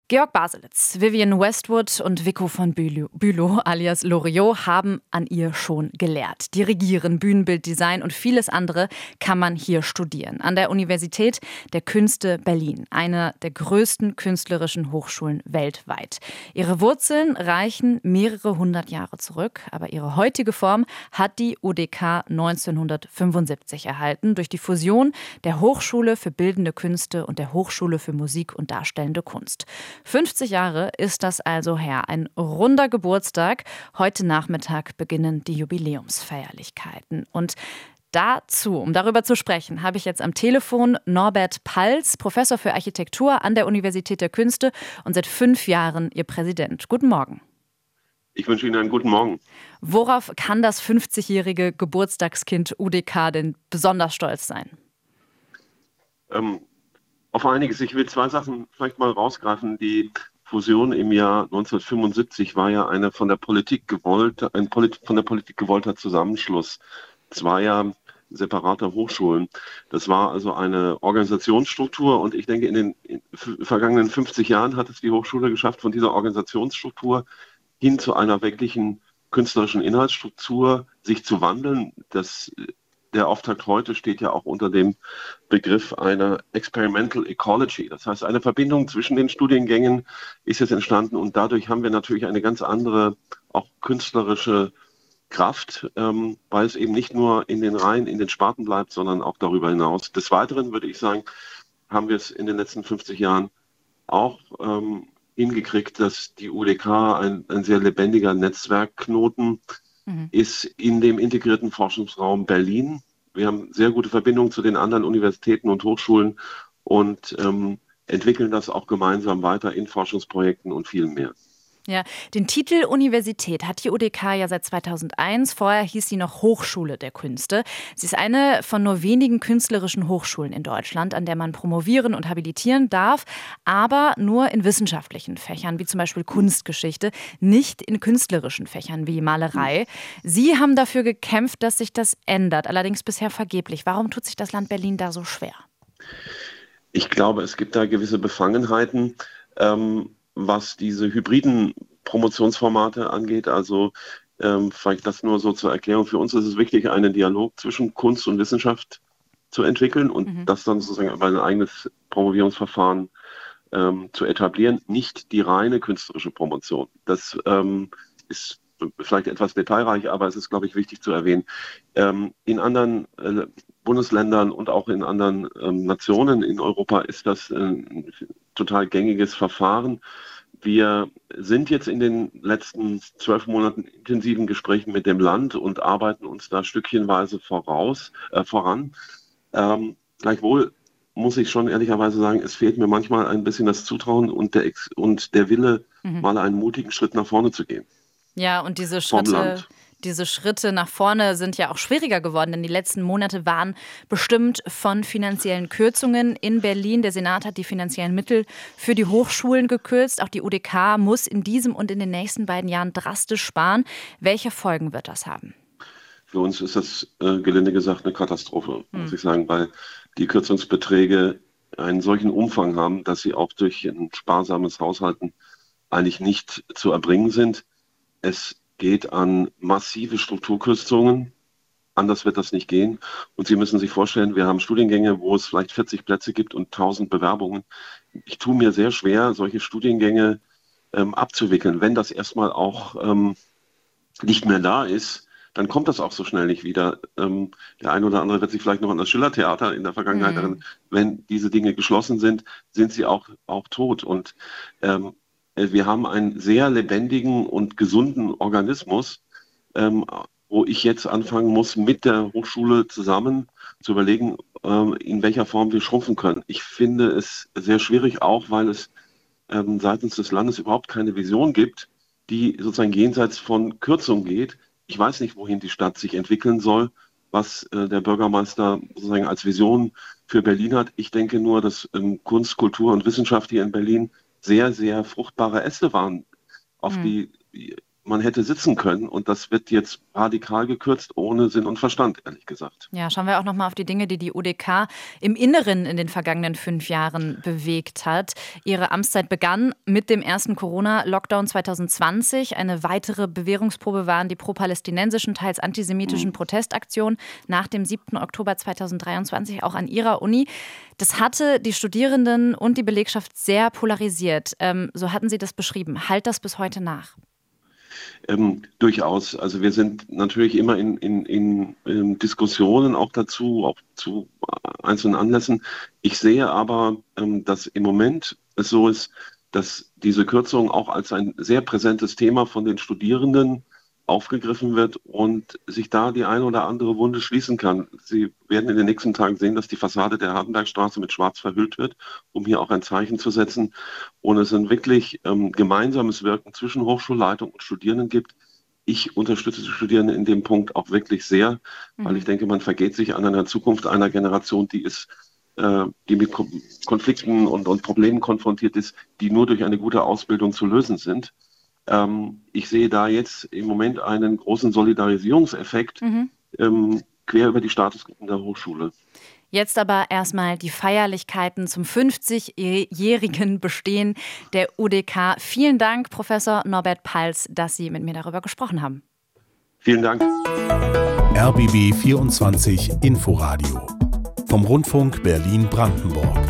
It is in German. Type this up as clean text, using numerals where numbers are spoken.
Georg Baselitz, Vivienne Westwood und Vico von Bülow alias Loriot haben an ihr schon gelehrt. Dirigieren, Bühnenbild, Design und vieles andere kann man hier studieren. An der Universität der Künste Berlin, einer der größten künstlerischen Hochschulen weltweit. Ihre Wurzeln reichen mehrere hundert Jahre zurück, aber ihre heutige Form hat die UDK 1975 erhalten durch die Fusion der Hochschule für Bildende Künste und der Hochschule für Musik und Darstellende Kunst. 50 Jahre ist das also her. Ein runder Geburtstag. Heute Nachmittag beginnen die Jubiläumsfeierlichkeiten. Und dazu, um darüber zu sprechen, habe ich jetzt am Telefon Norbert Palz, Professor für Architektur an der Universität der Künste und seit 5 Jahren Ihr Präsident. Guten Morgen. Ich wünsche Ihnen einen guten Morgen. Worauf kann das 50-jährige Geburtstagskind UDK denn besonders stolz sein? Auf einiges. Ich will 2 Sachen vielleicht mal rausgreifen. Die Fusion im Jahr 1975 war ja eine von der Politik gewollter Zusammenschluss zweier separater Hochschulen. Das war also eine Organisationsstruktur und ich denke, in den vergangenen 50 Jahren hat es die Hochschule geschafft, von dieser Organisationsstruktur hin zu einer wirklichen künstlerischen Inhaltsstruktur sich zu wandeln. Der Auftakt heute steht ja auch unter dem Begriff einer Experimental Ecology. Das heißt, eine Verbindung zwischen den Studiengängen ist jetzt entstanden und dadurch haben wir natürlich eine ganz andere, auch künstlerische Kraft, weil es eben nicht nur in den Reihen, in den Sparten bleibt, sondern auch darüber hinaus. Des Weiteren würde ich sagen, haben wir es in den letzten 50 Jahren auch hingekriegt, dass die UDK ein sehr lebendiger Netzwerkknoten ist in dem integrierten Forschungsraum Berlin. Wir haben sehr gute Verbindungen zu den anderen Universitäten und Hochschulen und entwickeln das auch gemeinsam weiter in Forschungsprojekten und viel mehr. Ja, den Titel Universität hat die UDK ja seit 2001. Vorher hieß sie noch Hochschule der Künste. Sie ist eine von nur wenigen künstlerischen Hochschulen in Deutschland, an der man promovieren und habilitieren darf, aber nur in wissenschaftlichen Fächern, wie zum Beispiel Kunstgeschichte, nicht in künstlerischen Fächern wie Malerei. Sie haben dafür gekämpft, dass sich das ändert, allerdings bisher vergeblich. Warum tut sich das Land Berlin da so schwer? Ich glaube, es gibt da gewisse Befangenheiten, was diese hybriden Promotionsformate angeht. Also vielleicht das nur so zur Erklärung. Für uns ist es wichtig, einen Dialog zwischen Kunst und Wissenschaft zu entwickeln und das dann sozusagen über ein eigenes Promovierungsverfahren zu etablieren. Nicht die reine künstlerische Promotion. Das ist vielleicht etwas detailreich, aber es ist, glaube ich, wichtig zu erwähnen. In anderen Bundesländern und auch in anderen Nationen in Europa ist das ein total gängiges Verfahren. Wir sind jetzt in den letzten 12 Monaten intensiven Gesprächen mit dem Land und arbeiten uns da stückchenweise voran. Gleichwohl muss ich schon ehrlicherweise sagen, es fehlt mir manchmal ein bisschen das Zutrauen und der Wille, mal einen mutigen Schritt nach vorne zu gehen. Ja, und diese Schritte nach vorne sind ja auch schwieriger geworden, denn die letzten Monate waren bestimmt von finanziellen Kürzungen in Berlin. Der Senat hat die finanziellen Mittel für die Hochschulen gekürzt. Auch die UDK muss in diesem und in den nächsten beiden Jahren drastisch sparen. Welche Folgen wird das haben? Für uns ist das, gelinde gesagt, eine Katastrophe, muss ich sagen, weil die Kürzungsbeträge einen solchen Umfang haben, dass sie auch durch ein sparsames Haushalten eigentlich nicht zu erbringen sind. Es geht an massive Strukturkürzungen. Anders wird das nicht gehen. Und Sie müssen sich vorstellen, wir haben Studiengänge, wo es vielleicht 40 Plätze gibt und 1000 Bewerbungen. Ich tue mir sehr schwer, solche Studiengänge abzuwickeln. Wenn das erstmal auch nicht mehr da ist, dann kommt das auch so schnell nicht wieder. Der eine oder andere wird sich vielleicht noch an das Schillertheater in der Vergangenheit erinnern. Wenn diese Dinge geschlossen sind, sind sie auch tot. Und wir haben einen sehr lebendigen und gesunden Organismus, wo ich jetzt anfangen muss, mit der Hochschule zusammen zu überlegen, in welcher Form wir schrumpfen können. Ich finde es sehr schwierig, auch weil es seitens des Landes überhaupt keine Vision gibt, die sozusagen jenseits von Kürzung geht. Ich weiß nicht, wohin die Stadt sich entwickeln soll, was der Bürgermeister sozusagen als Vision für Berlin hat. Ich denke nur, dass Kunst, Kultur und Wissenschaft hier in Berlin sehr, sehr fruchtbare Äste waren, auf die man hätte sitzen können. Und das wird jetzt radikal gekürzt, ohne Sinn und Verstand, ehrlich gesagt. Ja, schauen wir auch noch mal auf die Dinge, die die UDK im Inneren in den vergangenen 5 Jahren bewegt hat. Ihre Amtszeit begann mit dem ersten Corona-Lockdown 2020. Eine weitere Bewährungsprobe waren die pro-palästinensischen, teils antisemitischen Protestaktionen nach dem 7. Oktober 2023 auch an Ihrer Uni. Das hatte die Studierenden und die Belegschaft sehr polarisiert. So hatten Sie das beschrieben. Halt das bis heute nach? Durchaus. Also wir sind natürlich immer in Diskussionen auch dazu, auch zu einzelnen Anlässen. Ich sehe aber, dass im Moment es so ist, dass diese Kürzung auch als ein sehr präsentes Thema von den Studierenden aufgegriffen wird und sich da die eine oder andere Wunde schließen kann. Sie werden in den nächsten Tagen sehen, dass die Fassade der Hardenbergstraße mit Schwarz verhüllt wird, um hier auch ein Zeichen zu setzen. Und es ein wirklich gemeinsames Wirken zwischen Hochschulleitung und Studierenden gibt. Ich unterstütze die Studierenden in dem Punkt auch wirklich sehr, weil ich denke, man vergeht sich an einer Zukunft einer Generation, die mit Konflikten und Problemen konfrontiert ist, die nur durch eine gute Ausbildung zu lösen sind. Ich sehe da jetzt im Moment einen großen Solidarisierungseffekt quer über die Statusgruppen der Hochschule. Jetzt aber erstmal die Feierlichkeiten zum 50-jährigen Bestehen der UDK. Vielen Dank, Professor Norbert Pals, dass Sie mit mir darüber gesprochen haben. Vielen Dank. RBB 24 Inforadio vom Rundfunk Berlin-Brandenburg.